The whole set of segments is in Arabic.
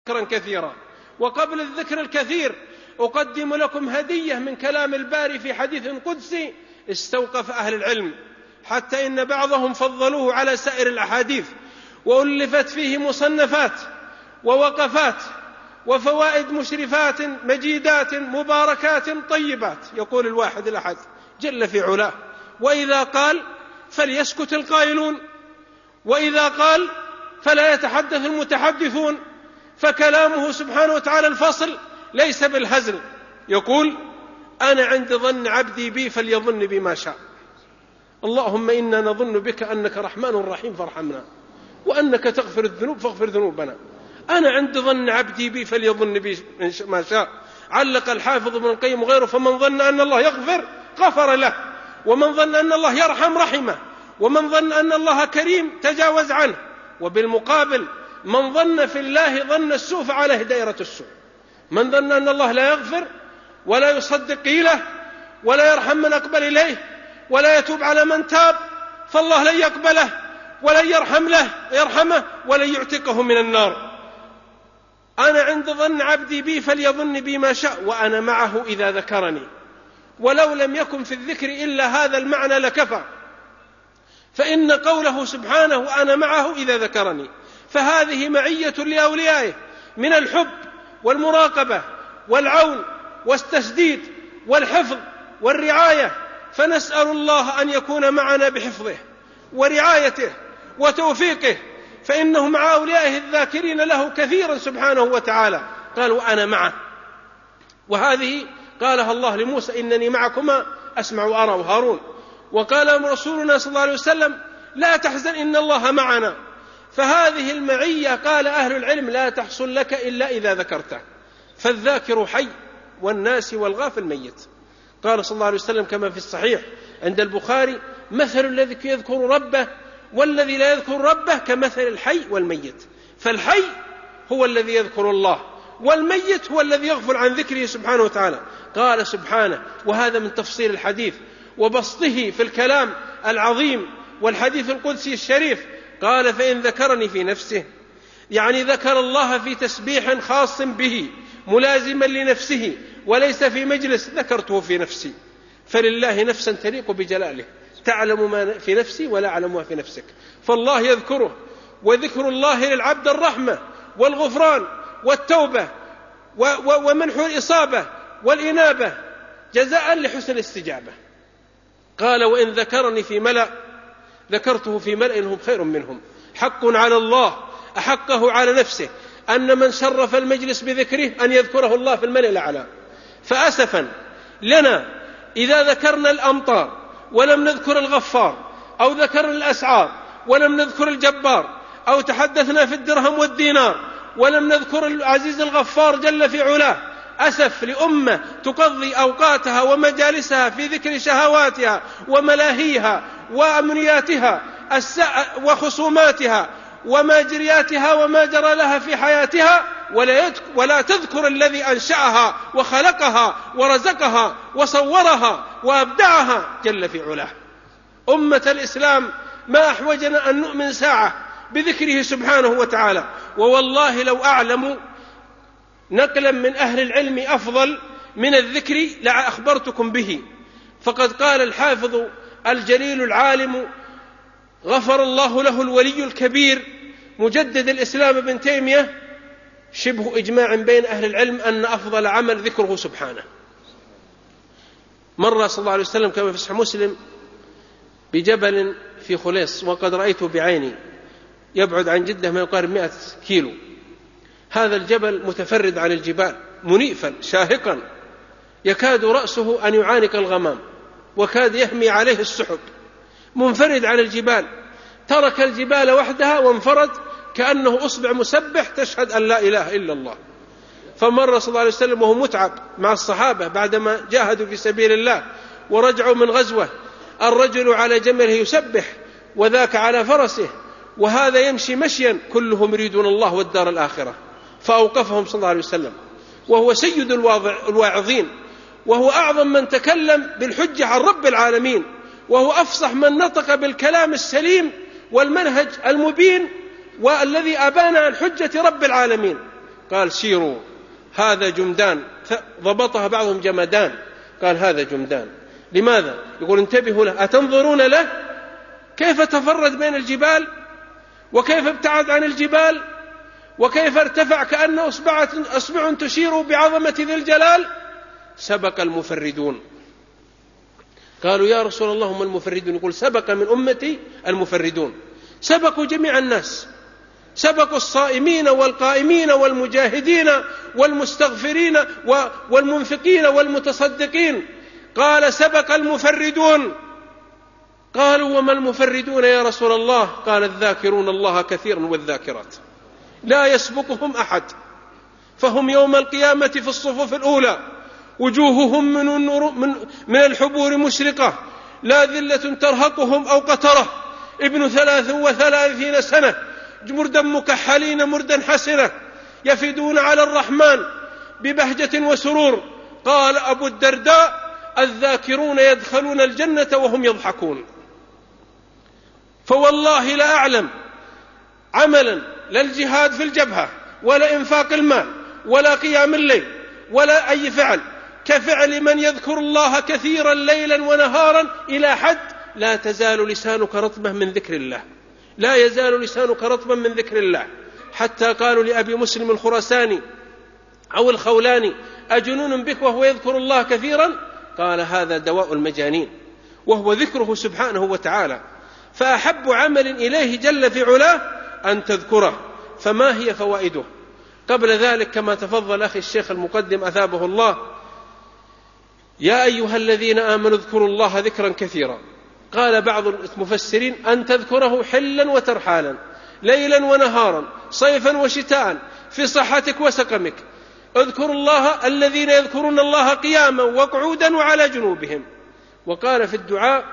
ذكرا كثيرا. وقبل الذكر الكثير أقدم لكم هدية من كلام الباري في حديث قدسي استوقف أهل العلم، حتى إن بعضهم فضلوه على سائر الأحاديث، وألفت فيه مصنفات ووقفات وفوائد مشرفات مجيدات مباركات طيبات. يقول الواحد الأحد جل في علاه: وإذا قال فليسكت القائلون، وإذا قال فلا يتحدث المتحدثون، فكلامه سبحانه وتعالى الفصل ليس بالهزل. يقول: أنا عند ظن عبدي بي فليظن بي ما شاء. اللهم إنا نظن بك أنك رحمن رحيم فارحمنا، وأنك تغفر الذنوب فاغفر ذنوبنا. أنا عند ظن عبدي بي فليظن بي ما شاء. علق الحافظ ابن القيم وغيره: فمن ظن أن الله يغفر غفر له، ومن ظن أن الله يرحم رحمه، ومن ظن أن الله كريم تجاوز عنه. وبالمقابل من ظن في الله ظن السوء فعليه دائرة السوء. من ظن أن الله لا يغفر ولا يصدق قيله ولا يرحم من أقبل إليه ولا يتوب على من تاب، فالله لن يقبله ولن يرحمه ولن يعتقه من النار. أنا عند ظن عبدي بي فليظن بي ما شاء، وأنا معه إذا ذكرني. ولو لم يكن في الذكر إلا هذا المعنى لكفى، فإن قوله سبحانه أنا معه إذا ذكرني، فهذه معية لأوليائه من الحب والمراقبة والعون والتسديد والحفظ والرعاية. فنسأل الله أن يكون معنا بحفظه ورعايته وتوفيقه، فإنه مع أوليائه الذاكرين له كثيرا سبحانه وتعالى. قال: وأنا معه. وهذه قالها الله لموسى: إنني معكما أسمع وأرى، وهارون. وقال رسولنا صلى الله عليه وسلم: لا تحزن إن الله معنا. فهذه المعية قال أهل العلم لا تحصل لك إلا إذا ذكرته، فالذاكر حي والناس والغافل ميت. قال صلى الله عليه وسلم كما في الصحيح عند البخاري: مثل الذي يذكر ربه والذي لا يذكر ربه كمثل الحي والميت. فالحي هو الذي يذكر الله، والميت هو الذي يغفل عن ذكره سبحانه وتعالى. قال سبحانه، وهذا من تفصيل الحديث وبسطه في الكلام العظيم والحديث القدسي الشريف، قال: فإن ذكرني في نفسه، يعني ذكر الله في تسبيح خاص به ملازما لنفسه وليس في مجلس، ذكرته في نفسي. فلله نفسا تليق بجلاله، تعلم ما في نفسي ولا أعلم ما في نفسك. فالله يذكره، وذكر الله للعبد الرحمة والغفران والتوبة ومنح الإصابة والإنابة جزاء لحسن الاستجابة. قال: وإن ذكرني في ملأ ذكرته في ملأ هم خير منهم. حق على الله أحقه على نفسه أن من شرف المجلس بذكره أن يذكره الله في الملأ الأعلى. فأسفا لنا إذا ذكرنا الأمطار ولم نذكر الغفار، أو ذكرنا الأسعار ولم نذكر الجبار، أو تحدثنا في الدرهم والدينار ولم نذكر العزيز الغفار جل في علاه. أسف لأمة تقضي أوقاتها ومجالسها في ذكر شهواتها وملاهيها وأمنياتها وخصوماتها وماجرياتها وما جرى لها في حياتها، ولا تذكر الذي أنشأها وخلقها ورزقها وصورها وأبدعها جل في علاه. أمة الإسلام، ما أحوجنا أن نؤمن ساعة بذكره سبحانه وتعالى. ووالله لو أعلم نقلا من أهل العلم أفضل من الذكر لأخبرتكم به. فقد قال الحافظ الجليل العالم غفر الله له الولي الكبير مجدد الإسلام ابن تيمية: شبه إجماع بين أهل العلم أن أفضل عمل ذكره سبحانه. مر صلى الله عليه وسلم كما في صحيح مسلم بجبل في خليص، وقد رأيته بعيني، يبعد عن جدة ما يقارب 100 كيلو. هذا الجبل متفرد عن الجبال، منيفا شاهقا، يكاد رأسه أن يعانق الغمام، وكاد يحمي عليه السحب، منفرد عن الجبال. ترك الجبال وحدها وانفرد كأنه أصبع مسبح تشهد أن لا إله إلا الله. فمر صلى الله عليه وسلم وهو متعب مع الصحابة بعدما جاهدوا في سبيل الله ورجعوا من غزوة، الرجل على جمله يسبح وذاك على فرسه، وهذا يمشي مشيا، كلهم يريدون الله والدار الآخرة. فأوقفهم صلى الله عليه وسلم، وهو سيد الواعظين، وهو أعظم من تكلم بالحجة عن رب العالمين، وهو أفصح من نطق بالكلام السليم والمنهج المبين والذي أبان عن حجة رب العالمين. قال سيروا هذا جمدان، ضبطها بعضهم جمدان، قال هذا جمدان. لماذا؟ يقول انتبهوا له، أتنظرون له كيف تفرد بين الجبال، وكيف ابتعد عن الجبال، وكيف ارتفع كأنه أصبع تشير بعظمة ذي الجلال. سبق المفردون. قالوا يا رسول الله هم المفردون؟ يقول سبق من أمتي المفردون، سبقوا جميع الناس، سبقوا الصائمين والقائمين والمجاهدين والمستغفرين والمنفقين والمتصدقين. قال سبق المفردون. قالوا وما المفردون يا رسول الله؟ قال الذاكرون الله كثيرا والذاكرات، لا يسبقهم أحد، فهم يوم القيامة في الصفوف الأولى، وجوههم من الحبور مشرقة، لا ذلة ترهقهم أو قترة، ابن 33 سنة، مردا مكحلين مردا حسنة، يفدون على الرحمن ببهجة وسرور. قال أبو الدرداء الذاكرون يدخلون الجنة وهم يضحكون. فوالله لا أعلم عملا لا الجهاد في الجبهة ولا إنفاق المال ولا قيام الليل ولا أي فعل كفعل من يذكر الله كثيرا ليلا ونهارا إلى حد لا تزال لسانك رطبا من ذكر الله، لا يزال لسانك رطبا من ذكر الله. حتى قالوا لأبي مسلم الخراساني أو الخولاني أجنون بك وهو يذكر الله كثيرا؟ قال هذا دواء المجانين، وهو ذكره سبحانه وتعالى. فأحب عمل إليه جل في علاه أن تذكره. فما هي فوائده؟ قبل ذلك كما تفضل أخي الشيخ المقدم أثابه الله، يا أيها الذين آمنوا اذكروا الله ذكرا كثيرا. قال بعض المفسرين أن تذكره حلا وترحالا، ليلا ونهارا، صيفا وشتاء، في صحتك وسقمك. اذكروا الله الذين يذكرون الله قياما وقعودا وعلى جنوبهم. وقال في الدعاء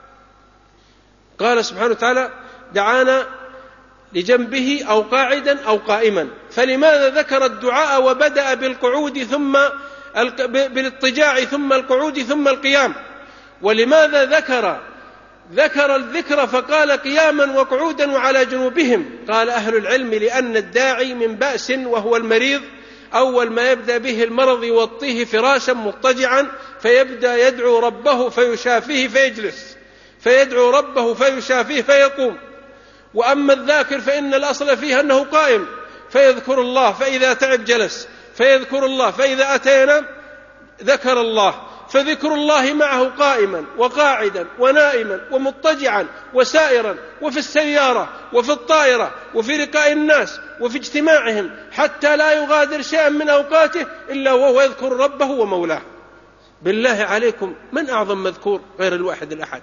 قال سبحانه وتعالى دعانا لجنبه أو قاعدا أو قائما. فلماذا ذكر الدعاء وبدأ بالقعود ثم بالاضطجاع ثم القعود ثم القيام؟ ولماذا ذكر الذكر فقال قياما وقعودا وعلى جنوبهم؟ قال أهل العلم لأن الداعي من بأس وهو المريض أول ما يبدأ به المرض يوطيه فراشا مضطجعا، فيبدأ يدعو ربه فيشافيه فيجلس، فيدعو ربه فيشافيه فيقوم. وأما الذاكر فإن الأصل فيه أنه قائم فيذكر الله، فإذا تعب جلس، فيذكر الله، فإذا أتينا ذكر الله. فذكر الله معه قائما وقاعدا ونائما ومضطجعا وسائرا، وفي السيارة وفي الطائرة وفي لقاء الناس وفي اجتماعهم، حتى لا يغادر شيئا من أوقاته إلا وهو يذكر ربه ومولاه. بالله عليكم من أعظم مذكور غير الواحد الأحد؟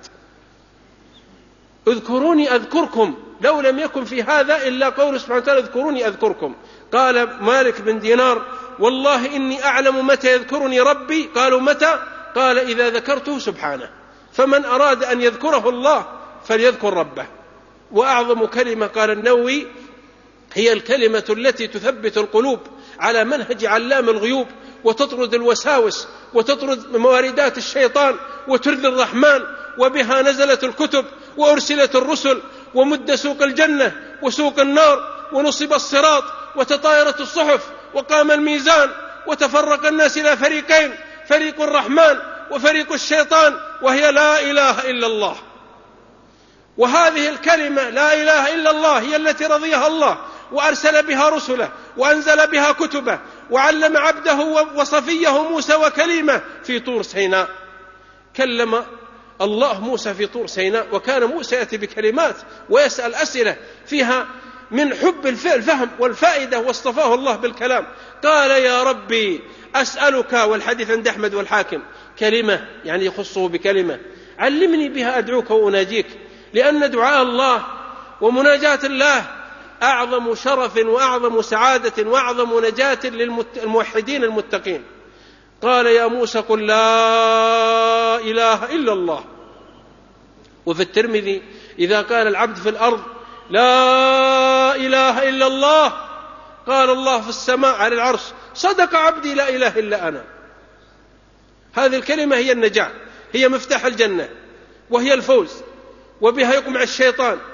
اذكروني أذكركم، لو لم يكن في هذا إلا قول سبحانه وتعالى اذكروني أذكركم. قال مالك بن دينار والله إني أعلم متى يذكرني ربي. قالوا متى؟ قال إذا ذكرته سبحانه. فمن أراد أن يذكره الله فليذكر ربه. وأعظم كلمة قال النووي هي الكلمة التي تثبت القلوب على منهج علام الغيوب، وتطرد الوساوس وتطرد مواردات الشيطان وترضي الرحمن. وبها نزلت الكتب وأرسلت الرسل، ومد سوق الجنة وسوق النار، ونصب الصراط وتطايرت الصحف، وقام الميزان، وتفرق الناس إلى فريقين، فريق الرحمن وفريق الشيطان، وهي لا إله إلا الله. وهذه الكلمة لا إله إلا الله هي التي رضيها الله وأرسل بها رسله وأنزل بها كتبه، وعلم عبده وصفيه موسى وكليمه في طور سيناء. كلم الله موسى في طور سيناء، وكان موسى يأتي بكلمات ويسأل أسئلة فيها من حب الفهم والفائدة، واصطفاه الله بالكلام. قال يا ربي أسألك، والحديث عند أحمد والحاكم، كلمة يعني يخصه بكلمة علمني بها أدعوك وأناجيك، لأن دعاء الله ومناجاة الله أعظم شرف وأعظم سعادة وأعظم نجاة للموحدين المتقين. قال يا موسى قل لا إله إلا الله. وفي الترمذي إذا قال العبد في الأرض لا إله إلا الله، قال الله في السماء على العرش صدق عبدي لا إله إلا أنا. هذه الكلمة هي النجاة، هي مفتاح الجنة، وهي الفوز، وبها يقمع الشيطان،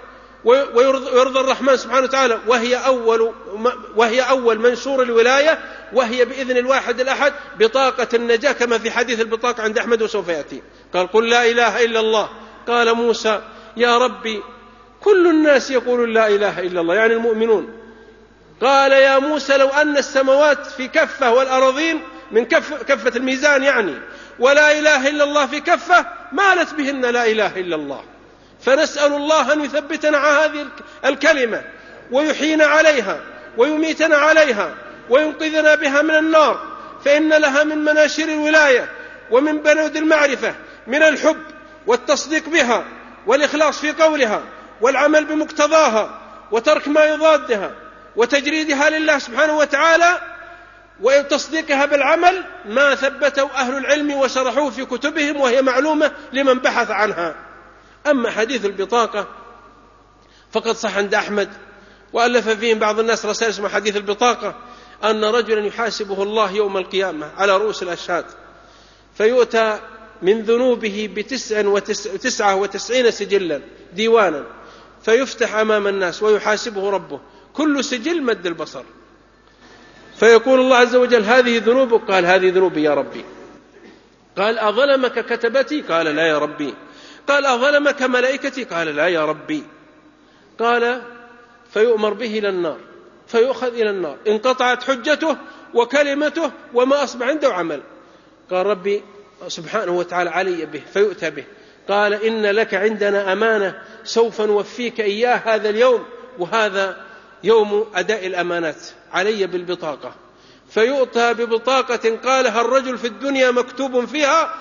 ويرضى الرحمن سبحانه وتعالى، وهي أول منشور الولاية، وهي بإذن الواحد الأحد بطاقة النجاة، كما في حديث البطاقة عند أحمد وسوف يأتي. قال قل لا إله إلا الله. قال موسى يا ربي كل الناس يقولون لا إله إلا الله، يعني المؤمنون. قال يا موسى لو أن السماوات في كفة والأراضين من كفة الميزان يعني، ولا إله إلا الله في كفة مالت بهن لا إله إلا الله. فنسأل الله أن يثبتنا على هذه الكلمة ويحيينا عليها ويميتنا عليها وينقذنا بها من النار، فإن لها من مناشر الولاية ومن بنود المعرفة من الحب والتصديق بها والإخلاص في قولها والعمل بمقتضاها وترك ما يضادها وتجريدها لله سبحانه وتعالى وتصديقها بالعمل، ما ثبته أهل العلم وشرحوه في كتبهم، وهي معلومة لمن بحث عنها. أما حديث البطاقة فقد صح عند أحمد، وألف فيه بعض الناس رسائل اسمها حديث البطاقة، أن رجلا يحاسبه الله يوم القيامة على رؤوس الأشهاد، فيؤتى من ذنوبه 99 سجلا ديوانا، فيفتح أمام الناس ويحاسبه ربه، كل سجل مد البصر، فيقول الله عز وجل هذه ذنوبك؟ قال هذه ذنوبي يا ربي. قال أظلمك كتبتي؟ قال لا يا ربي. قال أظلمك ملائكتي؟ قال لا يا ربي. قال فيؤمر به إلى النار، فيؤخذ إلى النار، انقطعت حجته وكلمته وما أصبح عنده عمل. قال ربي سبحانه وتعالى علي به، فيؤتى به. قال إن لك عندنا أمانة سوف نوفيك إياه هذا اليوم، وهذا يوم أداء الأمانات، علي بالبطاقة. فيؤتى ببطاقة قالها الرجل في الدنيا مكتوب فيها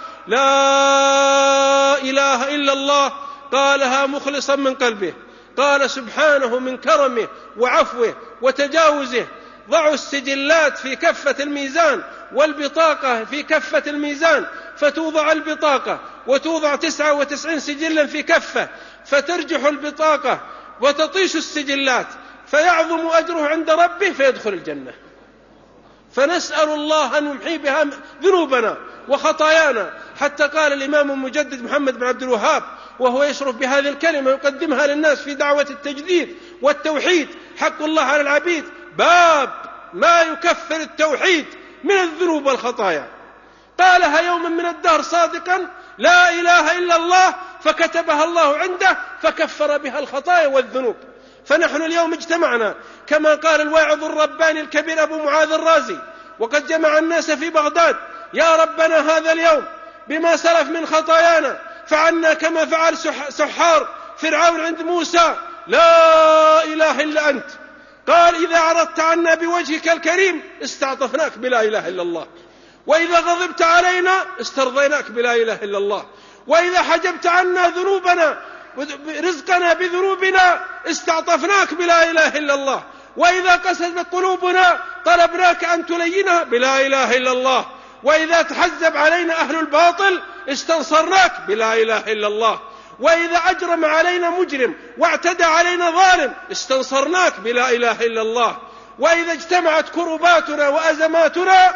لا إله إلا الله، قالها مخلصا من قلبه. قال سبحانه من كرمه وعفوه وتجاوزه ضعوا السجلات في كفة الميزان والبطاقة في كفة الميزان، فتوضع البطاقة وتوضع 99 سجلا في كفة، فترجح البطاقة وتطيش السجلات، فيعظم أجره عند ربه فيدخل الجنة. فنسأل الله أن يمحي بها ذنوبنا وخطايانا. حتى قال الإمام المجدد محمد بن عبد الوهاب وهو يشرف بهذه الكلمة يقدمها للناس في دعوة التجديد والتوحيد، حق الله على العبيد، باب ما يكفر التوحيد من الذنوب والخطايا. قالها يوما من الدهر صادقا لا إله إلا الله، فكتبها الله عنده فكفر بها الخطايا والذنوب. فنحن اليوم اجتمعنا كما قال الواعظ الرباني الكبير أبو معاذ الرازي، وقد جمع الناس في بغداد: يا ربنا هذا اليوم بما سلف من خطايانا فعلنا كما فعل سحار فرعون عند موسى، لا إله إلا أنت. قال إذا عرضت عنا بوجهك الكريم استعطفناك بلا إله إلا الله، وإذا غضبت علينا استرضيناك بلا إله إلا الله، وإذا حجبت عنا ذنوبنا رزقنا بذنوبنا استعطفناك بلا إله إلا الله، وإذا قست قلوبنا طلبناك أن تلينها بلا إله إلا الله، وإذا تحزب علينا أهل الباطل استنصرناك بلا إله إلا الله، وإذا أجرم علينا مجرم واعتدى علينا ظالم استنصرناك بلا إله إلا الله، وإذا اجتمعت كرباتنا وأزماتنا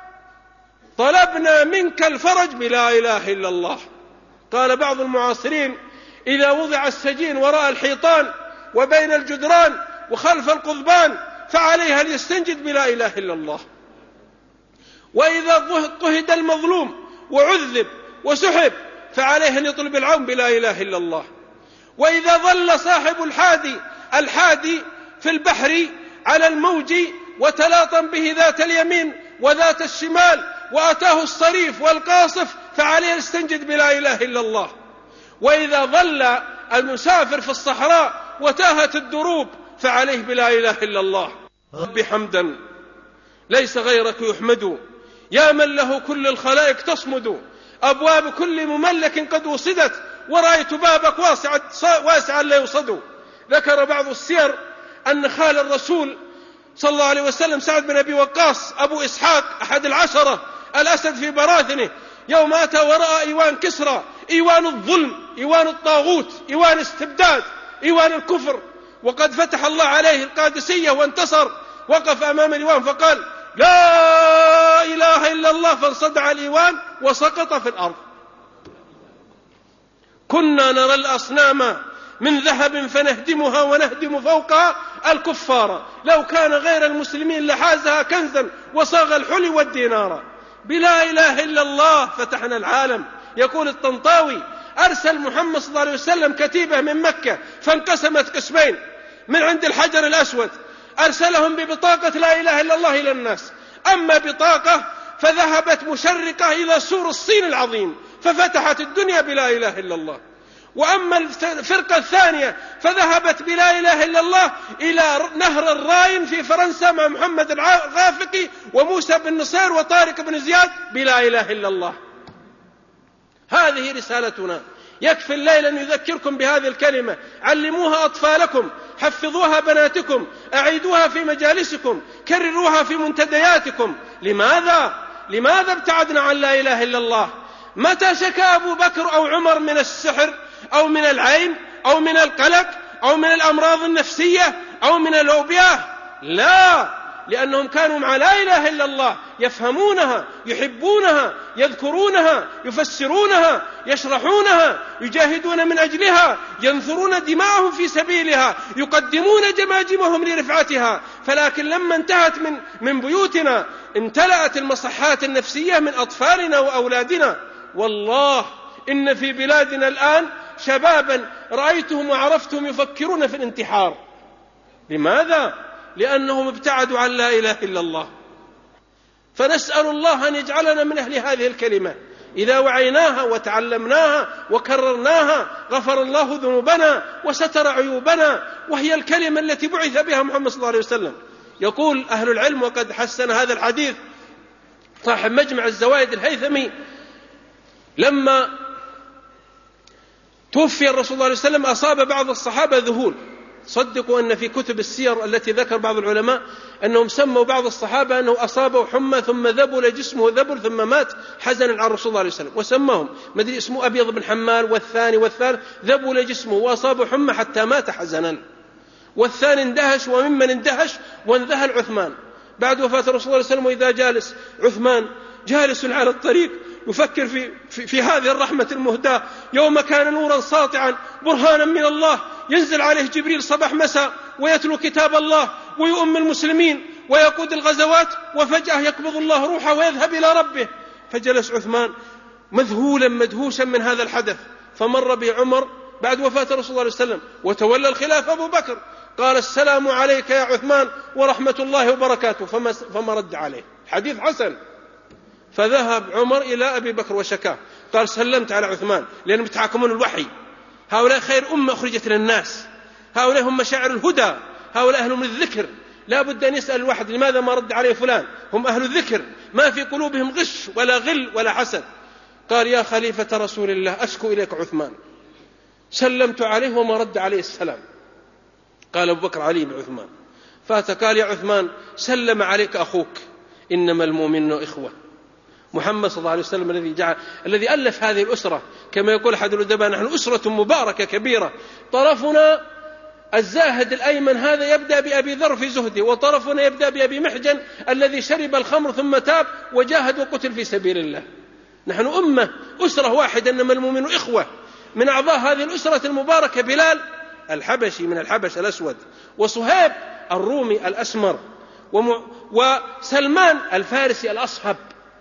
طلبنا منك الفرج بلا إله إلا الله. قال بعض المعاصرين: إذا وضع السجين وراء الحيطان وبين الجدران وخلف القضبان فعليها ليستنجد بلا إله إلا الله. وإذا اضطهد المظلوم وعذب وسحب فعليه أن يطلب العون بلا إله إلا الله. وإذا ظل صاحب الحادي في البحر على الموج وتلاطم به ذات اليمين وذات الشمال وأتاه الصريف والقاصف فعليه يستنجد بلا إله إلا الله. وإذا ظل المسافر في الصحراء وتاهت الدروب فعليه بلا إله إلا الله. رب حمدا ليس غيرك يحمد، يا من له كل الخلائق تصمد، أبواب كل مملك قد وصدت، ورأيت بابك واسعا لا يصد. ذكر بعض السير أن خال الرسول صلى الله عليه وسلم سعد بن أبي وقاص أبو إسحاق أحد العشرة الأسد في براثنه يوم أتى ورأى إيوان كسرى، إيوان الظلم، إيوان الطاغوت، إيوان استبداد، إيوان الكفر، وقد فتح الله عليه القادسية وانتصر، وقف أمام الإيوان فقال: لا إله إلا الله، فانصدع الإيوان وسقط في الأرض. كنا نرى الأصنام من ذهب فنهدمها ونهدم فوقها الكفار، لو كان غير المسلمين لحازها كنزا وصاغ الحلي والدينار. بلا إله إلا الله فتحنا العالم. يقول الطنطاوي: أرسل محمد صلى الله عليه وسلم كتيبة من مكة فانقسمت قسمين من عند الحجر الأسود، أرسلهم ببطاقة لا إله إلا الله إلى الناس. أما بطاقة فذهبت مشرقة إلى سور الصين العظيم ففتحت الدنيا بلا إله إلا الله. وأما الفرقة الثانية فذهبت بلا إله إلا الله إلى نهر الراين في فرنسا مع محمد الغافقي وموسى بن نصير وطارق بن زياد بلا إله إلا الله. هذه رسالتنا. يكفي الليل أن يذكركم بهذه الكلمة، علموها أطفالكم، حفظوها بناتكم، أعيدوها في مجالسكم، كرروها في منتدياتكم. لماذا ابتعدنا عن لا إله إلا الله؟ متى شكى أبو بكر أو عمر من السحر أو من العين أو من القلق أو من الأمراض النفسية أو من الأوبئة؟ لا، لأنهم كانوا مع لا إله إلا الله، يفهمونها، يحبونها، يذكرونها، يفسرونها، يشرحونها، يجاهدون من أجلها، ينثرون دماءهم في سبيلها، يقدمون جماجمهم لرفعتها. فلكن لما انتهت من بيوتنا امتلأت المصحات النفسية من أطفالنا وأولادنا. والله إن في بلادنا الآن شبابا رأيتهم وعرفتهم يفكرون في الانتحار. لماذا؟ لأنهم ابتعدوا عن لا إله إلا الله. فنسأل الله أن يجعلنا من أهل هذه الكلمة. إذا وعيناها وتعلمناها وكررناها غفر الله ذنوبنا وستر عيوبنا، وهي الكلمة التي بعث بها محمد صلى الله عليه وسلم. يقول أهل العلم، وقد حسن هذا الحديث صاحب مجمع الزوائد الهيثمي: لما توفي الرسول صلى الله عليه وسلم أصاب بعض الصحابة ذهول. صدقوا أن في كتب السير التي ذكر بعض العلماء أنهم سموا بعض الصحابة أنه أصابه حمى ثم ذبل جسمه ذبل ثم مات حزنا على الرسول صلى الله عليه وسلم، وسماهم مدري اسمه أبيض بن حمال والثاني والثالث ذبل جسمه وأصابه حمى حتى مات حزنا. والثاني اندهش، وممن اندهش وانذهل عثمان بعد وفاة الرسول صلى الله عليه وسلم. وإذا جالس عثمان جالس على الطريق يفكر في هذه الرحمة المهداة، يوم كان نورا ساطعا برهانا من الله، ينزل عليه جبريل صباح مساء ويتلو كتاب الله ويؤم المسلمين ويقود الغزوات، وفجأة يقبض الله روحه ويذهب إلى ربه. فجلس عثمان مذهولا مدهوشا من هذا الحدث. فمر به عمر بعد وفاة الرسول صلى الله عليه وسلم وتولى الخلافة أبو بكر، قال: السلام عليك يا عثمان ورحمة الله وبركاته، فما رد عليه. حديث حسن. فذهب عمر إلى أبي بكر وشكاه، قال: سلمت على عثمان، لأنهم يتحاكمون الوحي. هؤلاء خير أمة أخرجت للناس، هؤلاء هم مشاعر الهدى، هؤلاء أهل من الذكر. لا بد أن يسأل الواحد: لماذا ما رد عليه فلان؟ هم أهل الذكر، ما في قلوبهم غش ولا غل ولا حسد. قال: يا خليفة رسول الله، أشكو إليك عثمان. سلمت عليه وما رد عليه السلام. قال أبو بكر: علي بن عثمان. فقال: يا عثمان، سلم عليك أخوك، إنما المؤمنون إخوة. محمد صلى الله عليه وسلم الذي ألف هذه الأسرة، كما يقول أحد الأدباء: نحن أسرة مباركة كبيرة، طرفنا الزاهد الأيمن هذا يبدأ بأبي ذر في زهده، وطرفنا يبدأ بأبي محجن الذي شرب الخمر ثم تاب وجاهد وقتل في سبيل الله. نحن أمة، أسرة واحدة، إنما المؤمنون إخوة. من أعضاء هذه الأسرة المباركة بلال الحبشي من الحبش الأسود، وصهيب الرومي الأسمر، وسلمان الفارسي الأصهب،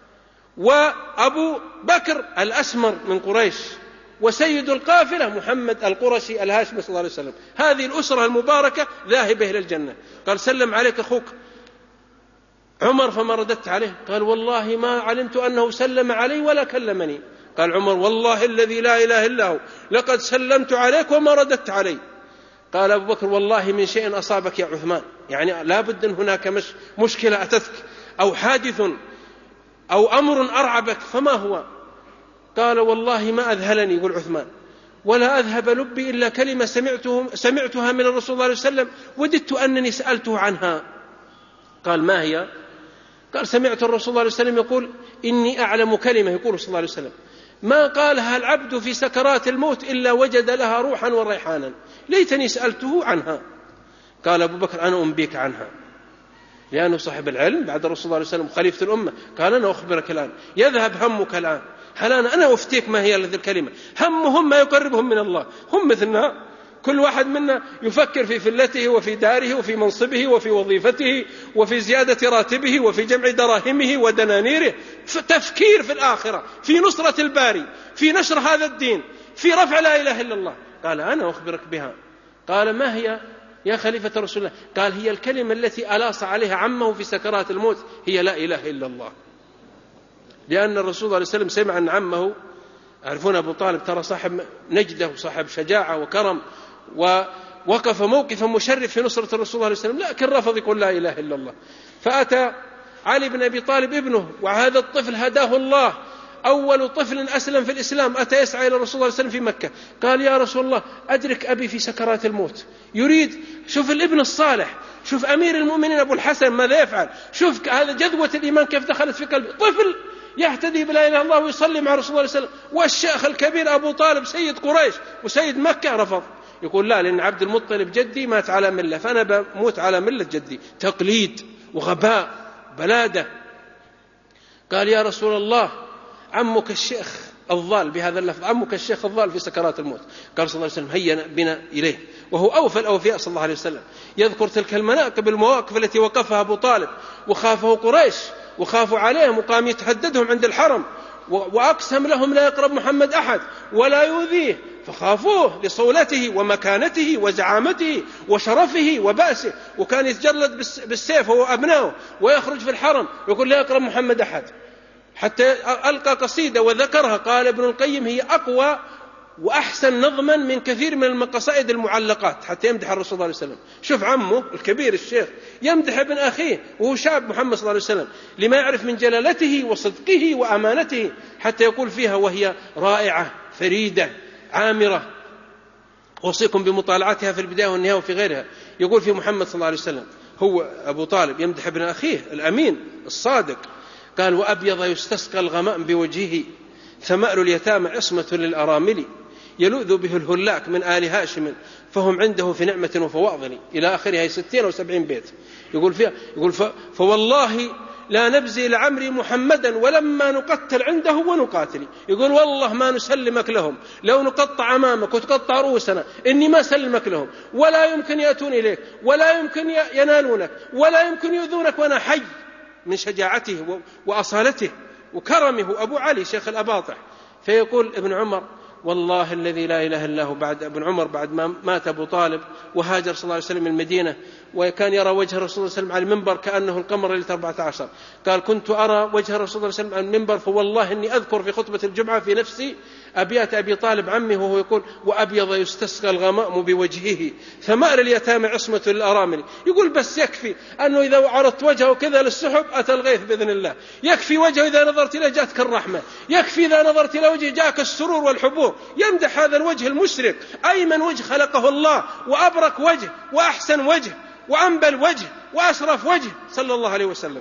وأبو بكر الأسمر من قريش، وسيد القافلة محمد القرشي الهاشمي صلى الله عليه وسلم. هذه الأسرة المباركة ذاهبة إلى الجنة. قال: سلم عليك أخوك عمر. فما رددت عليه. قال: والله ما علمت أنه سلم علي ولا كلمني. قال عمر: والله الذي لا إله إلا هو لقد سلمت عليك وما رددت علي. قال أبو بكر: والله من شيء أصابك يا عثمان، يعني لا بد أن هناك مشكلة أتتك أو حادث أو أمر أرعبك، فما هو؟ قال: والله ما أذهلني، يقول عثمان، ولا أذهب لبي إلا كلمة سمعتها من الرسول صلى الله عليه وسلم وددت أنني سألته عنها. قال: ما هي؟ قال: سمعت الرسول صلى الله عليه وسلم يقول: إني أعلم كلمة، يقول صلى الله عليه وسلم، ما قالها العبد في سكرات الموت إلا وجد لها روحا وريحانا، ليتني سألته عنها. قال أبو بكر: أنا أنبيك عنها، لأنه صاحب العلم بعد الرسول صلى الله عليه وسلم خليفة الأمة. قال: أنا أخبرك الآن، يذهب همك الآن، هل أنا أفتيك ما هي هذه الكلمة. همهم ما يقربهم من الله، هم مثلنا، كل واحد منا يفكر في فلته وفي داره وفي منصبه وفي وظيفته وفي زيادة راتبه وفي جمع دراهمه ودنانيره، تفكير في الآخرة، في نصرة الباري، في نشر هذا الدين، في رفع لا إله إلا الله. قال أنا أخبرك بها. قال ما هي يا خليفة رسول الله؟ قال هي الكلمة التي ألاص عليها عمه في سكرات الموت، هي لا إله إلا الله. لأن الرسول صلى الله عليه وسلم سمع أن عمه، عرفون أبو طالب ترى صاحب نجدة وصاحب شجاعة وكرم، ووقف موقفا مشرف في نصرة الرسول صلى الله عليه وسلم، لكن رفض يقول لا إله إلا الله. فأتى علي بن أبي طالب ابنه، وهذا الطفل هداه الله، أول طفل أسلم في الإسلام، أتى يسعى إلى الرسول صلى الله عليه وسلم في مكة، قال يا رسول الله أدرك أبي في سكرات الموت، يريد، شوف الابن الصالح، شوف أمير المؤمنين أبو الحسن ماذا يفعل، شوف هذا جذوة الإيمان كيف دخلت في قلبه، طفل يهتدي بلا إله إلا الله ويصلي مع رسول الله صلى الله عليه وسلم، والشيخ الكبير أبو طالب سيد قريش وسيد مكة رفض، يقول لا، لأن عبد المطلب جدي مات على ملة، فأنا بموت على ملة جدي. تقليد وغباء بلادة. قال يا رسول الله عمك الشيخ الضال، بهذا اللفظ، عمك الشيخ الضال في سكرات الموت. قال صلى الله عليه وسلم هيا بنا إليه، وهو أوفى الأوفياء صلى الله عليه وسلم، يذكر تلك المناقب، المواقف التي وقفها أبو طالب، وخافه قريش وخافوا عليهم، وقام يتهددهم عند الحرم، وأقسم لهم لا يقرب محمد أحد ولا يؤذيه، فخافوه لصولته ومكانته وزعامته وشرفه وبأسه، وكان يتجلد بالسيف هو أبنائه ويخرج في الحرم ويقول لا يقرب محمد أحد. حتى ألقى قصيدة وذكرها، قال ابن القيم هي أقوى وأحسن نظما من كثير من القصائد المعلقات، حتى يمدح الرسول صلى الله عليه وسلم. شوف عمه الكبير الشيخ يمدح ابن أخيه وهو شاب محمد صلى الله عليه وسلم، لما يعرف من جلالته وصدقه وأمانته، حتى يقول فيها وهي رائعة فريدة عامرة، أوصيكم بمطالعتها في البداية والنهاية وفي غيرها. يقول في محمد صلى الله عليه وسلم، هو أبو طالب يمدح ابن أخيه الأمين الصادق، قال وأبيض يستسقى الغمام بوجهه، ثمأر اليتامى عصمة للأرامل، يلوذ به الهلاك من آل هاشم، فهم عنده في نعمة وفواضل، إلى آخرها 60 أو 70 بيت يقول فيها، يقول فوالله لا نبزي لعمري محمدا ولما نقتل عنده ونقاتل، يقول والله ما نسلمك لهم، لو نقطع أمامك وتقطع رؤوسنا إني ما سلمك لهم، ولا يمكن يأتون إليك ولا يمكن ينالونك ولا يمكن يؤذونك وأنا حي، من شجاعته وأصالته وكرمه أبو علي شيخ الأباطح. فيقول ابن عمر والله الذي لا إله إلا هو، بعد ابن عمر بعد ما مات أبو طالب وهاجر صلى الله عليه وسلم من المدينة، وكان يرى وجه الرسول صلى الله عليه وسلم على المنبر كأنه القمر ليلة 14، قال كنت أرى وجه الرسول صلى الله عليه وسلم على المنبر، فوالله إني أذكر في خطبة الجمعة في نفسي أبيات أبي طالب عمه وهو يقول وأبيض يستسقى الغمام بوجهه، ثمأر اليتامى عصمة للأرامل، يقول بس يكفي أنه إذا عرضت وجهه كذا للسحب أتى الغيث بإذن الله، يكفي وجهه إذا نظرت إليه جاءتك الرحمة، يكفي إذا نظرت إلى وجهه جاءك السرور والحبور. يمدح هذا الوجه المشرق، أيمن وجه خلقه الله، وأبرك وجه، وأحسن وجه، وأنبل وجه، وأشرف وجه صلى الله عليه وسلم.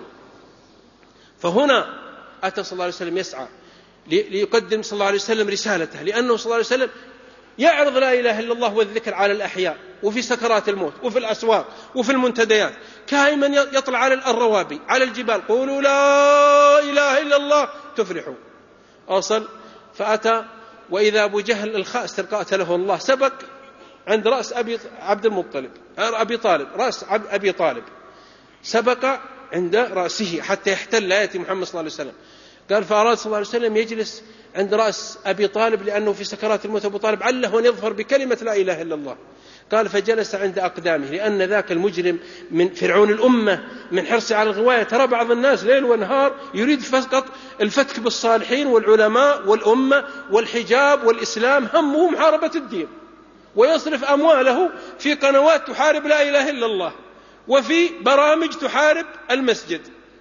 فهنا أتى صلى الله عليه وسلم يسعى ليقدم صلى الله عليه وسلم رسالته، لأنه صلى الله عليه وسلم يعرض لا إله إلا الله والذكر على الأحياء وفي سكرات الموت وفي الأسواق وفي المنتديات، كائما يطلع على الروابي على الجبال، قولوا لا إله إلا الله تفلحوا. أوصل فأتى وإذا أبو جهل الخاسر قاتله الله سبق عند رأس عبد المطلب أبي طالب، رأس أبي طالب سبق عند رأسه حتى يحتل آية محمد صلى الله عليه وسلم. قال فأراد صلى الله عليه وسلم يجلس عند رأس أبي طالب لأنه في سكرات الموت أبو طالب عله أن يظفر بكلمة لا إله إلا الله. قال فجلس عند أقدامه، لأن ذاك المجرم من فرعون الأمة من حرصه على الغواية، ترى بعض الناس ليل ونهار يريد فقط الفتك بالصالحين والعلماء والأمة والحجاب والإسلام، همه محاربة الدين، ويصرف أمواله في قنوات تحارب لا إله إلا الله وفي برامج تحارب المسجد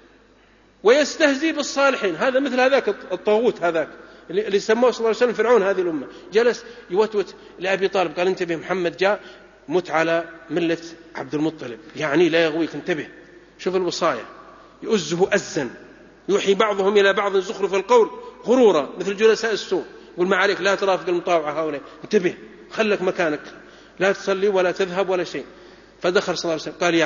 ويستهزي بالصالحين. هذا مثل هذاك الطاغوت هذاك اللي سموه صلى الله عليه وسلم فرعون هذه الأمة. جلس يوتوت لأبي طالب قال انتبه محمد جاء مت على ملة عبد المطلب، يعني لا يغويك انتبه. شوف الوصايا يؤزه أزا، يوحي بعضهم إلى بعض زخرف القول غرورا مثل جلساء السوء، يقول ما عليك لا ترافق المطاوعة هؤلاء، انتبه خلك مكانك لا تصلي ولا تذهب ولا شيء. فدخل صلى الله عليه وسلم قال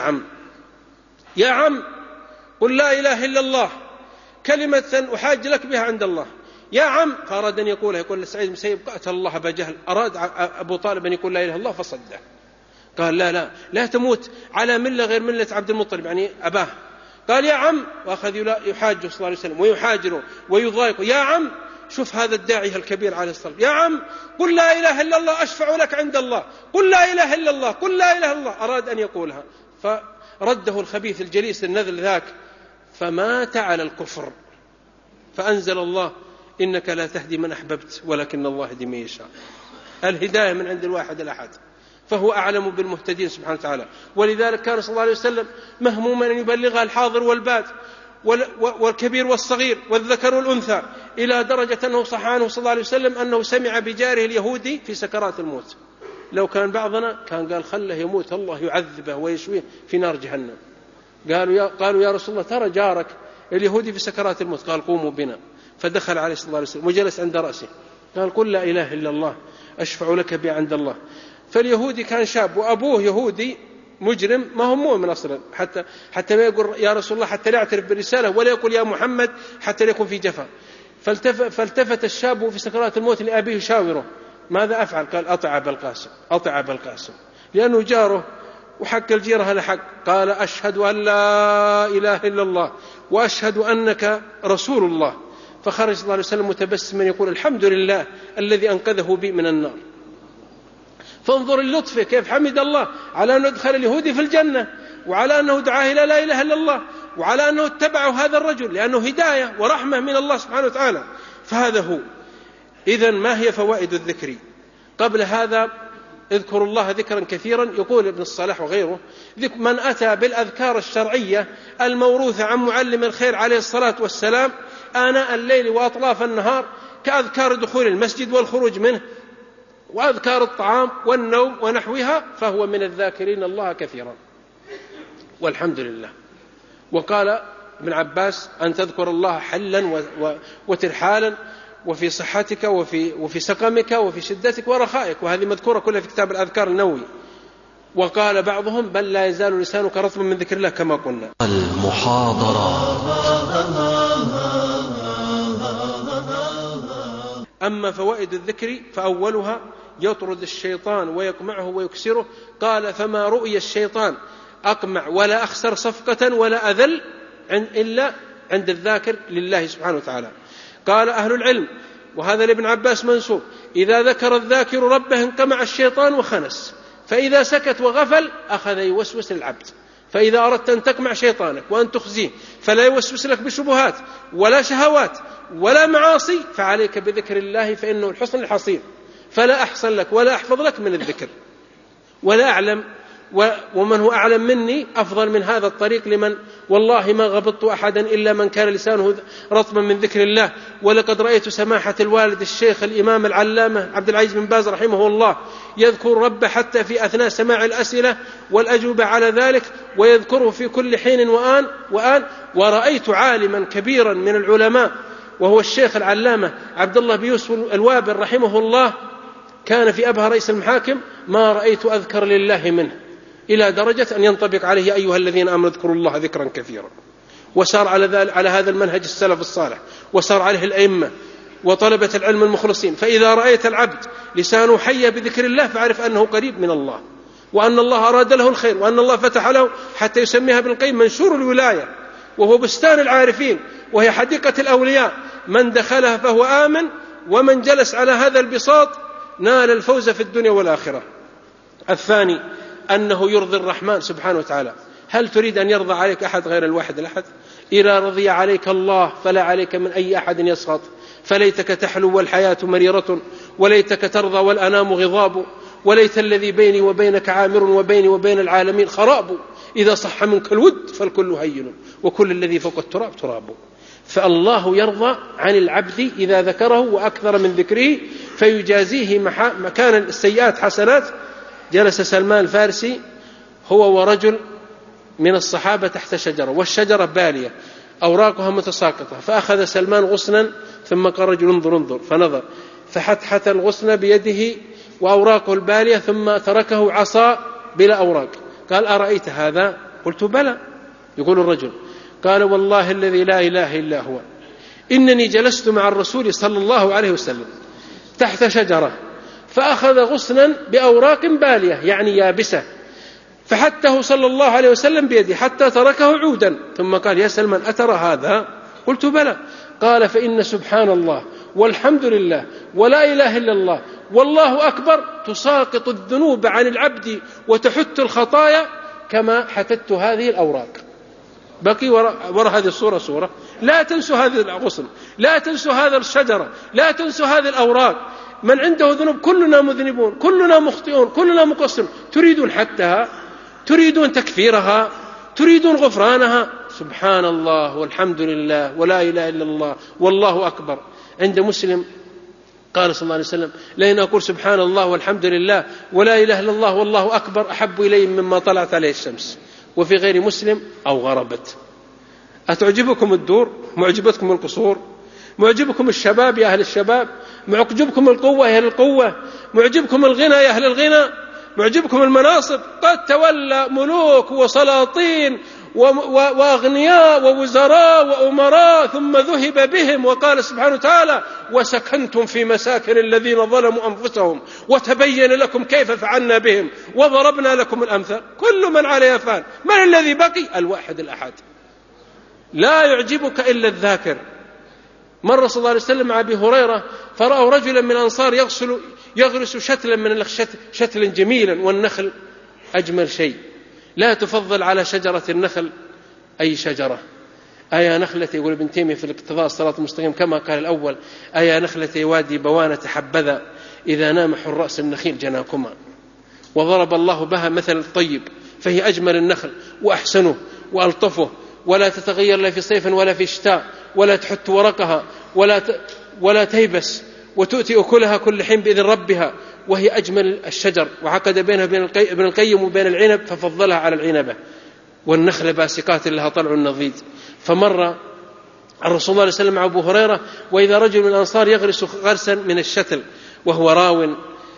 يا عم قل لا إله إلا الله كلمة أحاج لك بها عند الله، يا عم، فأراد أن يقولها، يقول لسعيد بن المسيب قاتل الله أبا جهل، أراد أبو طالب أن يقول لا إله إلا الله فصده، قال لا تموت على ملة غير ملة عبد المطلب، يعني أباه. قال يا عم، وأخذ يحاجه صلى الله عليه وسلم ويحاجره ويضايقه، يا عم شوف هذا الداعية الكبير عليه الصلاة والسلام، يا عم قل لا إله إلا الله أشفع لك عند الله، قل لا إله إلا الله، قل لا إله إلا الله. أراد أن يقولها فرده الخبيث الجليس النذل ذاك فمات على الكفر. فأنزل الله إنك لا تهدي من أحببت ولكن الله يهدي من يشاء. الهداية من عند الواحد الأحد، فهو أعلم بالمهتدين سبحانه وتعالى. ولذلك كان صلى الله عليه وسلم مهموما أن يبلغها الحاضر والباد والكبير والصغير والذكر والأنثى، إلى درجة أنه صح عنه صلى الله عليه وسلم أنه سمع بجاره اليهودي في سكرات الموت. لو كان بعضنا كان قال خله يموت الله يعذبه ويشويه في نار جهنم. قالوا يا رسول الله ترى جارك اليهودي في سكرات الموت، قال قوموا بنا. فدخل عليه صلى الله عليه وسلم وجلس عند رأسه، قال قل لا إله إلا الله أشفع لك بها عند الله. فاليهودي كان شاب وأبوه يهودي مجرم ما هو مؤمن أصلا، حتى ما يقول يا رسول الله، حتى لا يعترف بالرسالة ولا يقول يا محمد، حتى لا يكون في جفا. فالتفت الشاب في سكرات الموت لأبيه يشاوره ماذا أفعل؟ قال أطع أبا القاسم، لأنه جاره وحق الجيرة هذا حق. قال أشهد أن لا إله إلا الله وأشهد أنك رسول الله. فخرج صلى الله عليه وسلم متبسما يقول الحمد لله الذي أنقذه بي من النار. فانظر اللطف كيف حمد الله على أن ادخل اليهودي في الجنة، وعلى أنه دعاه إلى لا إله إلا الله، وعلى أنه اتبعه هذا الرجل، لأنه هداية ورحمة من الله سبحانه وتعالى. فهذا هو. إذن ما هي فوائد الذكر؟ قبل هذا اذكروا الله ذكرا كثيرا. يقول ابن الصلاح وغيره من أتى بالأذكار الشرعية الموروثة عن معلم الخير عليه الصلاة والسلام آناء الليل وأطراف النهار، كأذكار دخول المسجد والخروج منه، وأذكار الطعام والنوم ونحوها، فهو من الذاكرين الله كثيرا والحمد لله. وقال ابن عباس أن تذكر الله حلا وترحالا، وفي صحتك وفي سقمك وفي شدتك ورخائك، وهذه مذكورة كلها في كتاب الأذكار النووي. وقال بعضهم بل لا يزال لسانك رطبا من ذكر الله كما قلنا. المحاضرة. أما فوائد الذكر فأولها يطرد الشيطان ويقمعه ويكسره. قال فما رؤي الشيطان أقمع ولا أخسر صفقة ولا أذل إلا عند الذاكر لله سبحانه وتعالى. قال أهل العلم، وهذا لابن عباس منسوب، إذا ذكر الذاكر ربه انقمع الشيطان وخنس، فإذا سكت وغفل أخذ يوسوس للعبد. فإذا أردت أن تقمع شيطانك وأن تخزيه فلا يوسوس لك بشبهات ولا شهوات ولا معاصي، فعليك بذكر الله فإنه الحصن الحصين، فلا أحصن لك ولا أحفظ لك من الذكر. ولا أعلم ومن هو أعلم مني أفضل من هذا الطريق لمن والله ما غبطت أحدا إلا من كان لسانه رطبا من ذكر الله. ولقد رأيت سماحة الوالد الشيخ الإمام العلامة عبد العزيز بن باز رحمه الله يذكر ربه حتى في أثناء سماع الأسئلة والأجوبة على ذلك، ويذكره في كل حين وآن. ورأيت عالما كبيرا من العلماء وهو الشيخ العلامة عبد الله بن يوسف الوابل رحمه الله، كان في أبها رئيس المحاكم، ما رأيت أذكر لله منه، إلى درجة أن ينطبق عليه أيها الذين آمنوا اذكروا الله ذكرا كثيرا. وسار على هذا المنهج السلف الصالح، وسار عليه الأئمة وطلبة العلم المخلصين. فإذا رأيت العبد لسانه حي بذكر الله فاعرف أنه قريب من الله، وأن الله أراد له الخير، وأن الله فتح له حتى يسميها ابن القيم منشور الولاية، وهو بستان العارفين، وهي حديقة الأولياء، من دخلها فهو آمن، ومن جلس على هذا البساط نال الفوز في الدنيا والآخرة. الثاني أنه يرضي الرحمن سبحانه وتعالى. هل تريد أن يرضى عليك أحد غير الواحد الأحد؟ إذا رضي عليك الله فلا عليك من أي أحد يسخط. فليتك تحلو والحياة مريرة، وليتك ترضى والأنام غضاب، وليت الذي بيني وبينك عامر وبيني وبين العالمين خراب. إذا صح منك الود فالكل هين، وكل الذي فوق التراب تراب. فالله يرضى عن العبد إذا ذكره وأكثر من ذكره، فيجازيه مكان السيئات حسنات. جلس سلمان الفارسي هو ورجل من الصحابة تحت شجرة، والشجرة بالية أوراقها متساقطة، فأخذ سلمان غصنا ثم قال رجل انظر، فنظر فحتحت الغصن بيده وأوراقه البالية، ثم تركه عصا بلا أوراق. قال أرأيت هذا؟ قلت بلى. يقول الرجل قال والله الذي لا إله إلا هو إنني جلست مع الرسول صلى الله عليه وسلم تحت شجرة فأخذ غصنا بأوراق بالية يعني يابسة فحته صلى الله عليه وسلم بيده حتى تركه عودا ثم قال: يا سلمان أترى هذا؟ قلت: بلى. قال: فإن سبحان الله والحمد لله ولا إله إلا الله والله أكبر تساقط الذنوب عن العبد وتحت الخطايا كما حتت هذه الأوراق. بقي وراء هذه الصورة صورة. لا تنسوا هذه الغصن، لا تنسوا هذا الشجرة، لا تنسوا هذه الأوراق. من عنده ذنوب كلنا مذنبون، كلنا مخطئون، كلنا مقصرون. تريدون حتها، تريدون تكفيرها، تريدون غفرانها. سبحان الله والحمد لله ولا إله إلا الله والله أكبر. عند مسلم قال صلى الله عليه وسلم: لئن أقول سبحان الله والحمد لله ولا إله إلا الله والله أكبر أحب إلي مما طلعت عليه الشمس. وفي غير مسلم: أو غربت. أتعجبكم الدور؟ معجبتكم القصور؟ معجبكم الشباب يا أهل الشباب؟ معجبكم القوة يا أهل القوة؟ معجبكم الغنى يا أهل الغنى؟ معجبكم المناصب؟ قد تولى ملوك وسلاطين وأغنياء ووزراء وأمراء ثم ذهب بهم، وقال سبحانه وتعالى: وسكنتم في مساكن الذين ظلموا أنفسهم وتبين لكم كيف فعلنا بهم وضربنا لكم الأمثال. كل من عليها فان. من الذي بقي؟ الواحد الأحد. لا يعجبك إلا الذاكر. مر صلى الله عليه وسلم مع أبي هريرة فرأوا رجلا من الأنصار يغرس شتلا من شتلا جميلا، والنخل أجمل شيء، لا تفضل على شجرة النخل أي شجرة. أيا نخلتي، يقول ابن تيمية في الاقتضاء الصراط المستقيم كما قال الأول: أيا نخلتي وادي بوانة حبذا إذا نام حراس النخيل جناكما. وضرب الله بها مثل الطيب، فهي أجمل النخل وأحسنه وألطفه، ولا تتغير لا في صيف ولا في شتاء، ولا تحت ورقها ولا تيبس، وتؤتي أكلها كل حين بإذن ربها، وهي أجمل الشجر. وعقد بينها ابن القيم وبين العنب ففضلها على العنبة. والنخل باسقات لها طلع نضيد. فمر الرسول صلى الله عليه وسلم مع أبو هريرة وإذا رجل من الأنصار يغرس غرسا من الشتل وهو راو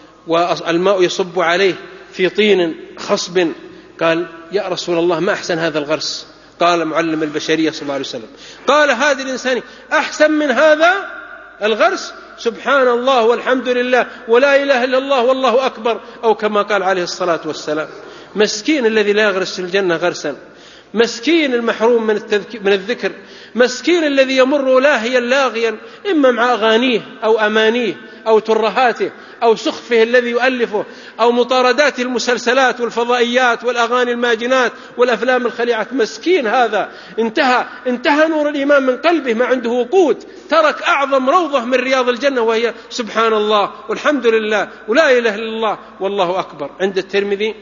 والماء يصب عليه في طين خصب. قال: يا رسول الله ما أحسن هذا الغرس؟ قال معلم البشرية صلى الله عليه وسلم: قال هذا الإنسان أحسن من هذا الغرس؟ سبحان الله والحمد لله ولا إله إلا الله والله أكبر، أو كما قال عليه الصلاة والسلام. مسكين الذي لا يغرس في الجنة غرسا، مسكين المحروم من الذكر، مسكين الذي يمر لاهيا لاغيا إما مع أغانيه أو أمانيه أو ترهاته أو سخفه الذي يؤلفه أو مطاردات المسلسلات والفضائيات والأغاني الماجنات والأفلام الخليعة. مسكين هذا انتهى نور الإيمان من قلبه، ما عنده وقود، ترك أعظم روضة من رياض الجنة وهي سبحان الله والحمد لله ولا إله إلا الله والله أكبر. عند الترمذي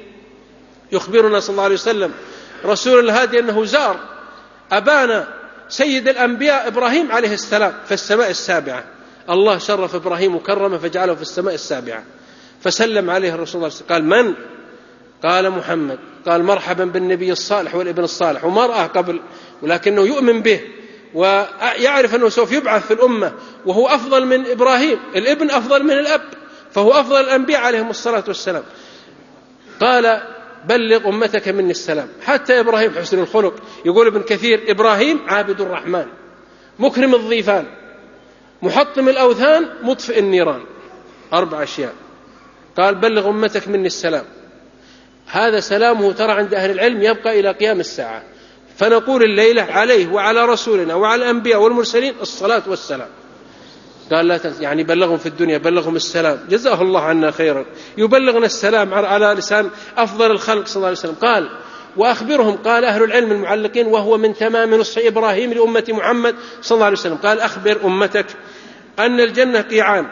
يخبرنا صلى الله عليه وسلم رسول الهادي أنه زار أبانا سيد الأنبياء إبراهيم عليه السلام في السماء السابعة. الله شرف إبراهيم وكرمه فجعله في السماء السابعة، فسلم عليه الرسول صلى الله عليه وسلم. قال: من؟ قال: محمد. قال: مرحبا بالنبي الصالح والابن الصالح. وما رآه قبل ولكنه يؤمن به ويعرف أنه سوف يبعث في الأمة، وهو أفضل من إبراهيم، الابن أفضل من الأب، فهو أفضل الأنبياء عليهم الصلاة والسلام. قال: بلغ أمتك مني السلام. حتى إبراهيم حسن الخلق، يقول ابن كثير: إبراهيم عابد الرحمن مكرم الضيفان محطم الأوثان مطفئ النيران. 4 أشياء. قال: بلغ أمتك مني السلام. هذا سلامه ترى عند أهل العلم يبقى إلى قيام الساعة. فنقول الليلة عليه وعلى رسولنا وعلى الأنبياء والمرسلين الصلاة والسلام. قال: لا تنسى، يعني بلغهم في الدنيا، بلغهم السلام، جزاه الله عنا خيرا، يبلغنا السلام على لسان أفضل الخلق صلى الله عليه وسلم. قال: وأخبرهم، قال أهل العلم المعلقين وهو من تمام نصح إبراهيم لأمة محمد صلى الله عليه وسلم، قال: أخبر أمتك أن الجنة قيعان،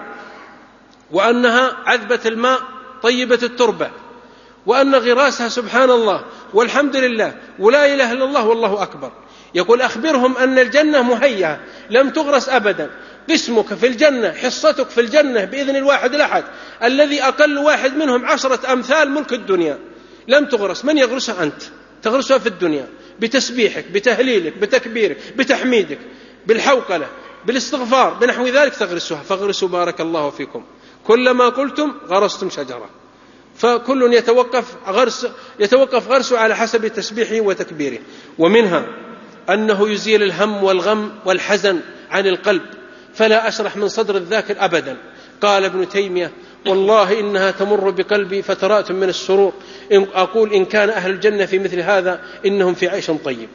وأنها عذبة الماء طيبة التربة، وأن غراسها سبحان الله والحمد لله ولا إله إلا الله والله أكبر. يقول: أخبرهم أن الجنة مهيئة لم تغرس أبدا، قسمك في الجنة، حصتك في الجنة بإذن الواحد الأحد الذي أقل واحد منهم 10 أمثال ملك الدنيا، لم تغرس. من يغرسها؟ أنت تغرسها في الدنيا بتسبيحك، بتهليلك، بتكبيرك، بتحميدك، بالحوقلة، بالاستغفار، بنحو ذلك تغرسها. فاغرسوا بارك الله فيكم. كلما قلتم غرستم شجرة، فكل يتوقف غرسه على حسب تسبيحه وتكبيره. ومنها أنه يزيل الهم والغم والحزن عن القلب، فلا أشرح من صدر الذاكر أبدا. قال ابن تيمية: والله إنها تمر بقلبي فترات من السرور، أقول إن كان أهل الجنة في مثل هذا إنهم في عيش طيب.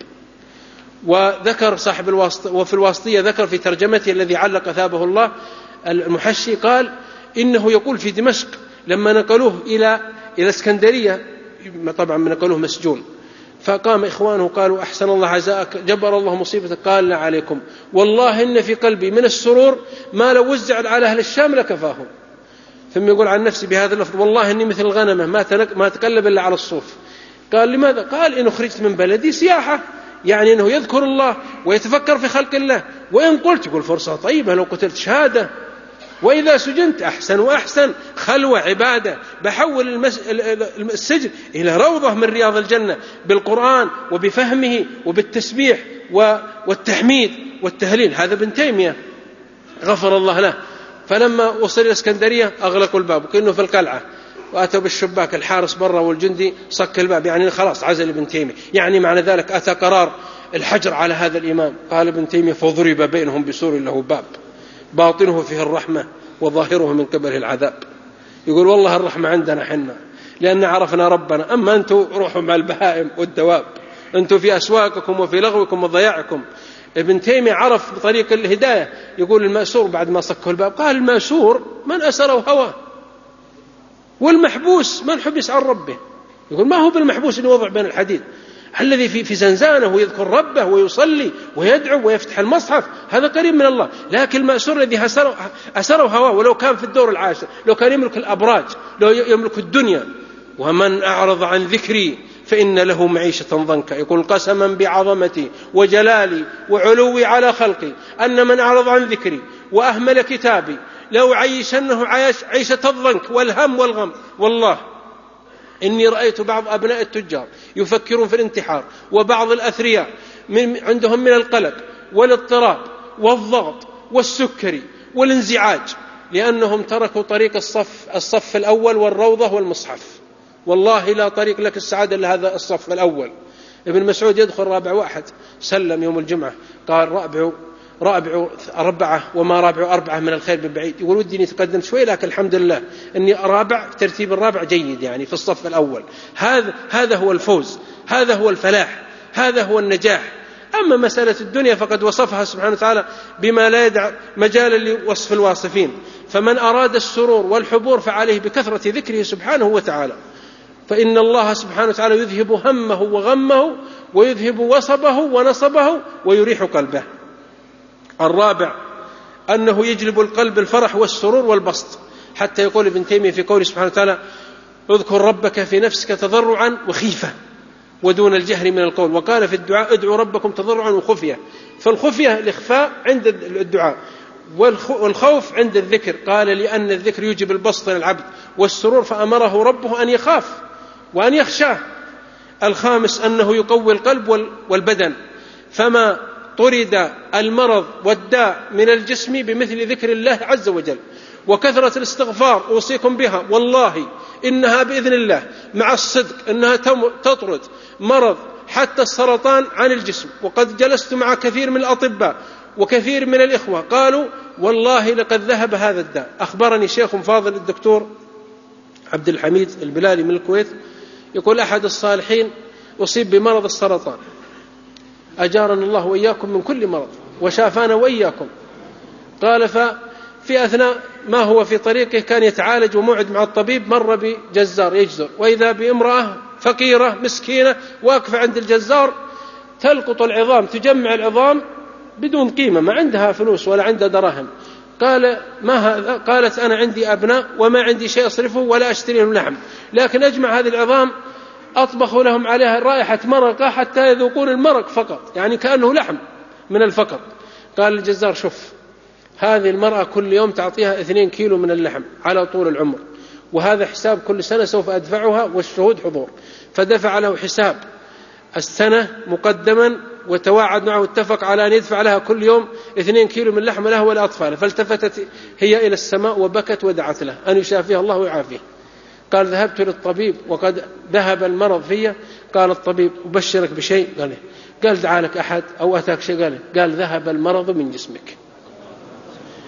وذكر صاحب الواسطة، وفي الواسطية ذكر في ترجمته الذي علق ثابه الله المحشي، قال إنه يقول في دمشق لما نقلوه إلى اسكندرية، طبعا نقلوه مسجون، فقام إخوانه قالوا: أحسن الله عزاءك، جبر الله مصيبتك. قال: لا عليكم، والله إن في قلبي من السرور ما لو وزع على أهل الشام لكفاهم. ثم يقول عن نفسي بهذا اللفظ: والله إني مثل الغنمة ما تقلب إلا على الصوف. قال: لماذا؟ قال: إن خرجت من بلدي سياحة، يعني أنه يذكر الله ويتفكر في خلق الله، وإن قلت يقول فرصة طيبة، لو قتلت شهادة، وإذا سجنت أحسن وأحسن، خلوة عبادة، بحول السجن إلى روضة من رياض الجنة بالقرآن وبفهمه وبالتسبيح والتحميد والتهليل. هذا ابن تيمية غفر الله له. فلما وصل إلى اسكندرية أغلقوا الباب وكأنه في القلعة، وأتوا بالشباك، الحارس برا والجندي صك الباب، يعني خلاص عزل ابن تيمية، يعني معنى ذلك أتى قرار الحجر على هذا الإمام. قال ابن تيمية: فضرب بينهم بسور له باب باطنه فيه الرحمة وظاهره من قبله العذاب. يقول: والله الرحمة عندنا حنا لأن عرفنا ربنا، أما أنتم روحوا مع البهائم والدواب، أنتم في أسواقكم وفي لغوكم وضياعكم. ابن تيمية عرف بطريق الهداية. يقول المأسور بعد ما صكوا الباب، قال: المأسور من أسره هواه، والمحبوس من حبس عن ربه. يقول: ما هو بالمحبوس اللي وضع بين الحديد، الذي في زنزانه ويذكر ربه ويصلي ويدعو ويفتح المصحف، هذا قريب من الله. لكن المأسور الذي أسره هواه، ولو كان في الدور العاشر، لو كان يملك الأبراج، لو يملك الدنيا. ومن أعرض عن ذكري فإن له معيشة ضنكا. يقول: قسما بعظمتي وجلالي وعلوي على خلقي أن من أعرض عن ذكري وأهمل كتابي لو عيشنه عيشة الضنك والهم والغم. والله إني رأيت بعض أبناء التجار يفكرون في الانتحار، وبعض الأثرياء عندهم من القلق والاضطراب والضغط والسكري والانزعاج لأنهم تركوا طريق الصف الأول والروضة والمصحف. والله لا طريق لك السعادة إلا هذا الصف الأول. ابن مسعود يدخل رابع واحد، سلم يوم الجمعة، قال: رابع أربعة وما رابع أربعة من الخير ببعيد. يقول: ودي إني تقدمت شوي، لكن الحمد لله إني رابع، ترتيب الرابع جيد يعني في الصف الأول. هذا هو الفوز، هذا هو الفلاح، هذا هو النجاح. أما مسألة الدنيا فقد وصفها سبحانه وتعالى بما لا يدع مجالا لوصف الواصفين. فمن أراد السرور والحبور فعليه بكثرة ذكره سبحانه وتعالى، فإن الله سبحانه وتعالى يذهب همه وغمه ويذهب وصبه ونصبه ويريح قلبه. الرابع أنه يجلب القلب الفرح والسرور والبسط، حتى يقول ابن تيمية في قوله سبحانه وتعالى: اذكر ربك في نفسك تضرعا وخيفة ودون الجهر من القول. وقال في الدعاء: ادعوا ربكم تضرعا وخفية. فالخفية الإخفاء عند الدعاء، والخوف عند الذكر. قال: لأن الذكر يجب البسط للعبد، والسرور فأمره ربه أن يخاف وأن يخشاه. الخامس أنه يقوي القلب والبدن، فما طرد المرض والداء من الجسم بمثل ذكر الله عز وجل وكثرة الاستغفار. أوصيكم بها، والله إنها بإذن الله مع الصدق إنها تطرد مرض حتى السرطان عن الجسم. وقد جلست مع كثير من الأطباء وكثير من الإخوة قالوا: والله لقد ذهب هذا الداء. أخبرني شيخ فاضل الدكتور عبد الحميد البلالي من الكويت، يقول: أحد الصالحين أصيب بمرض السرطان، أجارنا الله وإياكم من كل مرض وشافانا وإياكم. قال: ففي أثناء ما هو في طريقه كان يتعالج وموعد مع الطبيب، مر بجزار يجزر، وإذا بامرأة فقيرة مسكينة واقفة عند الجزار تلقط العظام، تجمع العظام بدون قيمة، ما عندها فلوس ولا عندها دراهم. قال: ما هذا؟ قالت: أنا عندي أبناء وما عندي شيء أصرفه ولا أشتري لهم لحم، لكن أجمع هذه العظام أطبخ لهم عليها رائحة مرقة حتى يذوقون المرق فقط، يعني كأنه لحم من الفقر. قال الجزار: شوف، هذه المرأة كل يوم تعطيها 2 كيلو من اللحم على طول العمر، وهذا حساب كل سنة سوف أدفعها والشهود حضور. فدفع له حساب السنة مقدما، وتواعد معه واتفق على أن يدفع لها كل يوم 2 كيلو من لحم له ولأطفاله. فالتفتت هي إلى السماء وبكت ودعت له أن يشافيها الله ويعافيه. قال: ذهبت للطبيب وقد ذهب المرض فيه. قال الطبيب: أبشرك بشيء. قال: دعا لك أحد أو أتاك شيء؟ قال: ذهب المرض من جسمك.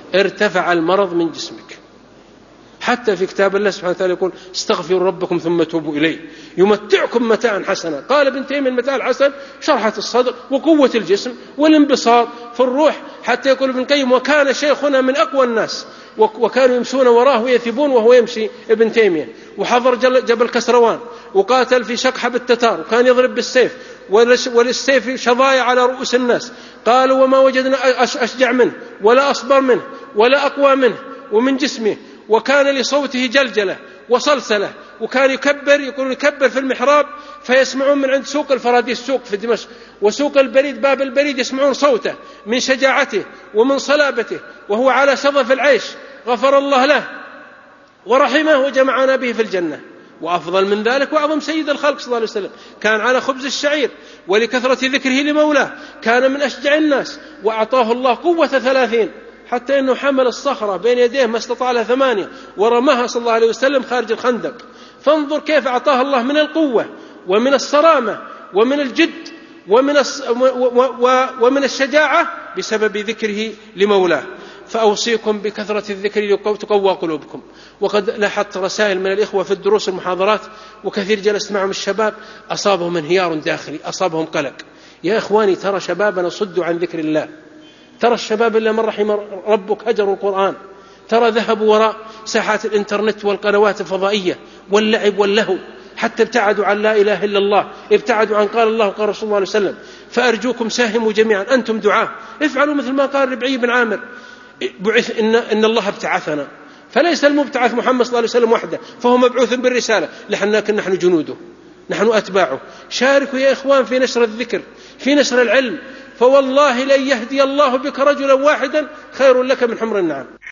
ارتفع المرض من جسمك. حتى في كتاب الله سبحانه وتعالى يقول استغفروا ربكم ثم توبوا إليه يمتعكم متاعا حسنا. قال ابن تيمية المتاع الحسن شرحة الصدر وقوة الجسم والانبساط في الروح. حتى يقول ابن القيم وكان شيخنا من أقوى الناس وكانوا يمشون وراه ويثبون وهو يمشي ابن تيمية. وحضر جبل كسروان وقاتل في شقحة بالتتار وكان يضرب بالسيف وللسيف شظايا على رؤوس الناس. قالوا وما وجدنا أشجع منه ولا أصبر منه ولا أقوى منه ومن جسمه. وكان لصوته جلجلة وصلصلة وكان يكبر في المحراب فيسمعون من عند سوق الفراديس سوق في دمشق وسوق البريد باب البريد يسمعون صوته من شجاعته ومن صلابته وهو على شظف العيش. غفر الله له ورحمه وجمعنا به في الجنة. وأفضل من ذلك وأعظم سيد الخلق صلى الله عليه وسلم كان على خبز الشعير ولكثرة ذكره لمولاه كان من أشجع الناس وأعطاه الله قوة 30 حتى أنه حمل الصخرة بين يديه ما استطاع لها 8 ورماها صلى الله عليه وسلم خارج الخندق. فانظر كيف أعطاه الله من القوة ومن الصرامة ومن الجد ومن الشجاعة بسبب ذكره لمولاه. فأوصيكم بكثرة الذكر تقوى قلوبكم. وقد لاحظت رسائل من الإخوة في الدروس والمحاضرات وكثير جلست معهم الشباب أصابهم انهيار داخلي أصابهم قلق. يا إخواني ترى شبابنا صدوا عن ذكر الله. ترى الشباب إلا من رحم ربك هجروا القرآن. ترى ذهبوا وراء ساحات الإنترنت والقنوات الفضائية واللعب واللهو حتى ابتعدوا عن لا إله إلا الله ابتعدوا عن قال الله وقال رسول الله عليه وسلم. فأرجوكم ساهموا جميعا أنتم دعاة افعلوا مثل ما قال ربعي بن عامر بعث إن الله ابتعثنا فليس المبتعث محمد صلى الله عليه وسلم وحده فهو مبعوث بالرسالة لكن نحن جنوده نحن أتباعه. شاركوا يا إخوان في نشر الذكر في نشر العلم فوالله لن يهدي الله بك رجلا واحدا خير لك من حمر النعم.